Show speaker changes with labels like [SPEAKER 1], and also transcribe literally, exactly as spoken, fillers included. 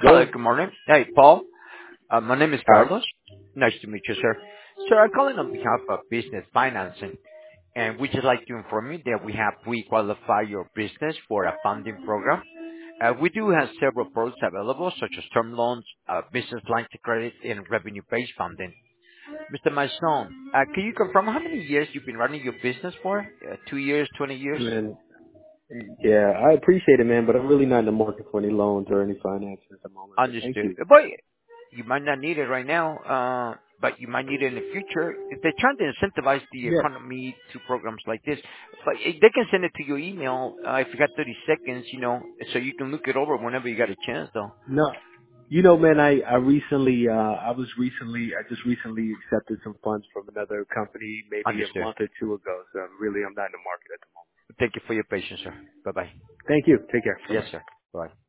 [SPEAKER 1] Hello,
[SPEAKER 2] Hello.
[SPEAKER 1] good morning. Hey, Paul. Uh, my name is
[SPEAKER 2] Hi.
[SPEAKER 1] Carlos. Nice to meet you, sir. Sir, I'm calling on behalf of business financing, and we just like to inform you that we have pre-qualified your business for a funding program. Uh, we do have several products available, such as term loans, uh, business lines of credit, and revenue-based funding. Mister Mason, uh, can you confirm how many years you've been running your business for? Uh, two years, twenty years?
[SPEAKER 2] Man, yeah, I appreciate it, man, but I'm really not in the market for any loans or any financing at the moment. But thank
[SPEAKER 1] Understood.
[SPEAKER 2] you.
[SPEAKER 1] But you might not need it right now, uh, but you might need it in the future. If they're trying to incentivize the
[SPEAKER 2] Yeah.
[SPEAKER 1] economy through programs like this, but eh, they can send it to your email uh, if you got thirty seconds, you know, so you can look it over whenever you got a chance, though.
[SPEAKER 2] No. You know, man, I I recently uh I was recently I just recently accepted some funds from another company maybe a
[SPEAKER 1] Understood.
[SPEAKER 2] month or two ago. So really, I'm not in the market at the moment.
[SPEAKER 1] Thank you for your patience, sir. Bye-bye.
[SPEAKER 2] Thank you. Take care. Bye
[SPEAKER 1] Yes,
[SPEAKER 2] bye.
[SPEAKER 1] sir. Bye.